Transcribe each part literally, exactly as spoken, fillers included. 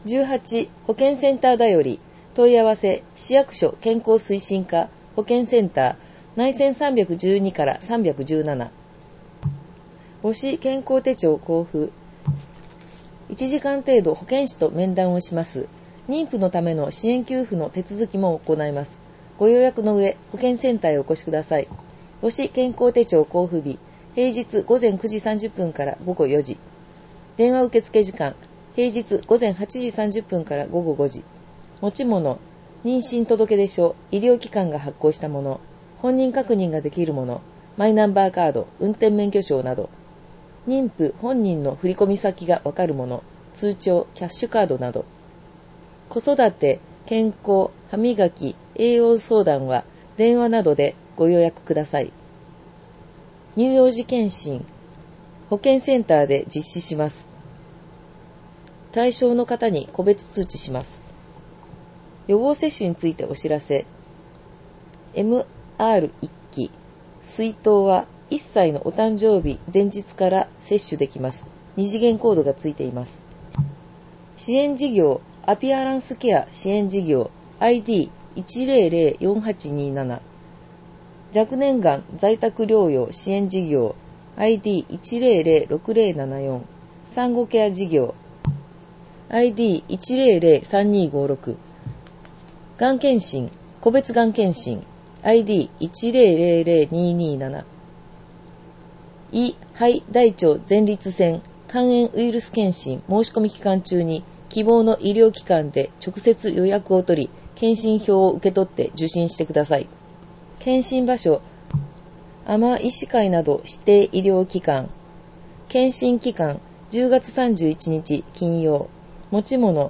じゅうはち保健センターだより問い合わせ市役所健康推進課保健センター内線さんびゃくじゅうにからさんびゃくじゅうなな母子健康手帳交付いちじかん程度保健師と面談をします。妊婦のための支援給付の手続きも行います。ご予約の上保健センターへお越しください。母子健康手帳交付日平日午前くじさんじゅっぷんから午後よじ電話受付時間平日午前はちじさんじゅっぷんから午後ごじ持ち物妊娠届出書医療機関が発行したもの本人確認ができるものマイナンバーカード運転免許証など妊婦本人の振込先がわかるもの通帳キャッシュカードなど子育て健康歯磨き栄養相談は電話などでご予約ください。乳幼児健診保健センターで実施します。対象の方に個別通知します。予防接種についてお知らせ エムアールいっ 期水筒はいっさいのお誕生日前日から接種できます。二次元コードがついています。支援事業アピアランスケア支援事業 アイディーいちゼロゼロよんはちにーなな 若年がん在宅療養支援事業 アイディーいちゼロゼロろくゼロななよん 産後ケア事業 アイディーいちゼロゼロさんにーごろく がん検診個別がん検診 アイディーいちゼロゼロゼロにーにーなな 胃肺大腸前立腺肝炎ウイルス検診申し込み期間中に希望の医療機関で直接予約を取り検診票を受け取って受診してください。検診場所阿麻医師会など指定医療機関検診期間じゅうがつさんじゅういちにち金曜持ち物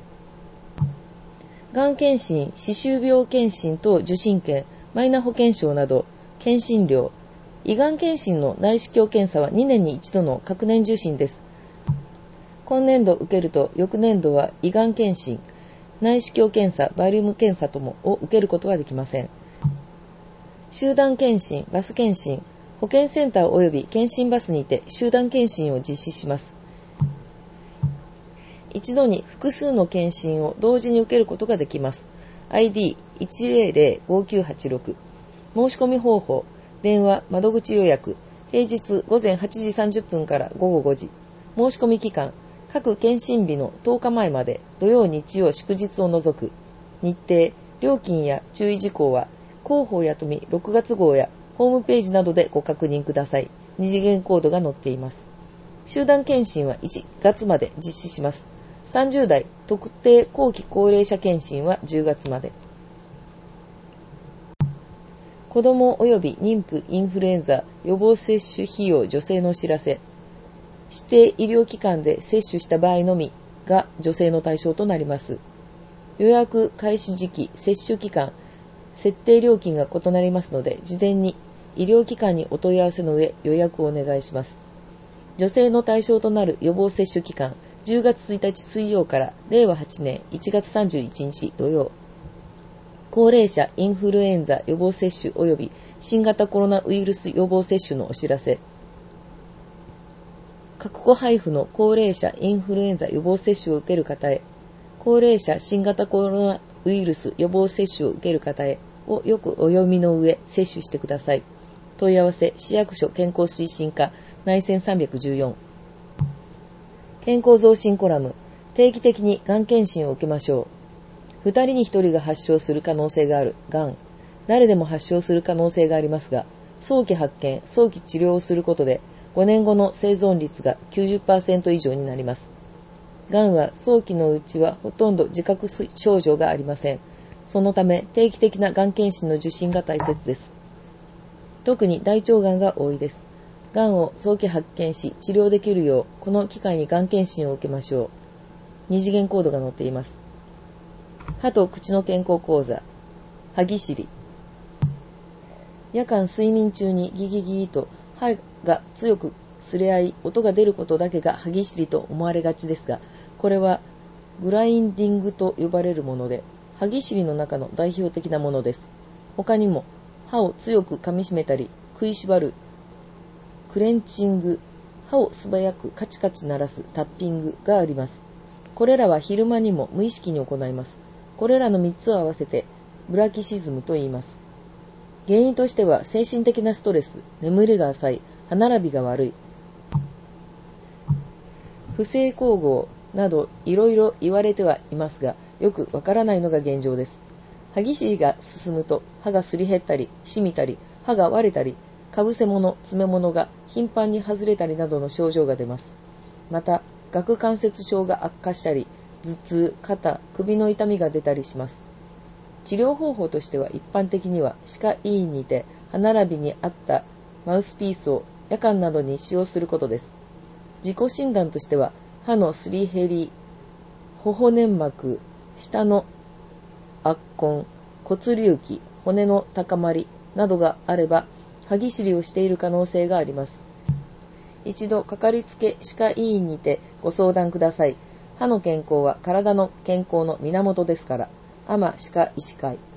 がん検診歯周病検診等受診券マイナ保険証など検診料胃がん検診の内視鏡検査はにねんに一度の各年受診です。今年度受けると翌年度は胃がん検診内視鏡検査バリウム検査ともを受けることはできません。集団検診バス検診保健センター及び検診バスにて集団検診を実施します。一度に複数の検診を同時に受けることができます。 アイディーいちゼロゼロごきゅうはちろく 申し込み方法電話窓口予約平日午前はちじさんじゅっぷんから午後ごじ申し込み期間各検診日のとおかまえまで土曜日曜祝日を除く日程料金や注意事項は広報やとみろくがつ号やホームページなどでご確認ください。二次元コードが載っています。集団検診はいちがつまで実施します。さんじゅうだい特定後期高齢者検診はじゅうがつまで。子ども及び妊婦インフルエンザ予防接種費用助成のお知らせ指定医療機関で接種した場合のみが助成の対象となります。予約開始時期、接種期間、設定料金が異なりますので、事前に医療機関にお問い合わせの上予約をお願いします。助成の対象となる予防接種期間、じゅうがつついたち水曜かられいわはちねんいちがつさんじゅういちにち土曜。高齢者インフルエンザ予防接種及び新型コロナウイルス予防接種のお知らせ。各戸配布の高齢者インフルエンザ予防接種を受ける方へ、高齢者新型コロナウイルス予防接種を受ける方へをよくお読みの上接種してください。問い合わせ市役所健康推進課内線さんびゃくじゅうよん。健康増進コラム定期的にがん検診を受けましょう。ふたりにひとりが発症する可能性があるがん。誰でも発症する可能性がありますが、早期発見、早期治療をすることでごねんごの生存率が きゅうじゅっパーセント 以上になります。がんは早期のうちはほとんど自覚症状がありません。そのため定期的ながん検診の受診が大切です。特に大腸がんが多いです。がんを早期発見し治療できるようこの機会にがん検診を受けましょう。二次元コードが載っています。歯と口の健康講座歯ぎしり。夜間睡眠中にギギギーと歯が強くすれ合い音が出ることだけが歯ぎしりと思われがちですが、これはグラインディングと呼ばれるもので歯ぎしりの中の代表的なものです。他にも歯を強く噛みしめたり食いしばるクレンチング、歯を素早くカチカチ鳴らすタッピングがあります。 これらは昼間にも無意識に行います。これらのみっつを合わせてブラキシズムと言います。原因としては精神的なストレス、眠りが浅い、歯並びが悪い、不正光合などいろいろ言われてはいますが、よくわからないのが現状です。歯ぎしりが進むと歯がすり減ったり、しみたり、歯が割れたり、かぶせ物、詰め物が頻繁に外れたりなどの症状が出ます。また、顎関節症が悪化したり、頭痛、肩、首の痛みが出たりします。治療方法としては一般的には歯科医院にて歯並びに合ったマウスピースを夜間などに使用することです。自己診断としては歯のすり減り、頬粘膜、下の圧痕、骨隆起、骨の高まりなどがあれば歯ぎしりをしている可能性があります。一度かかりつけ歯科医院にてご相談ください。歯の健康は体の健康の源ですから。アマ歯科医師会。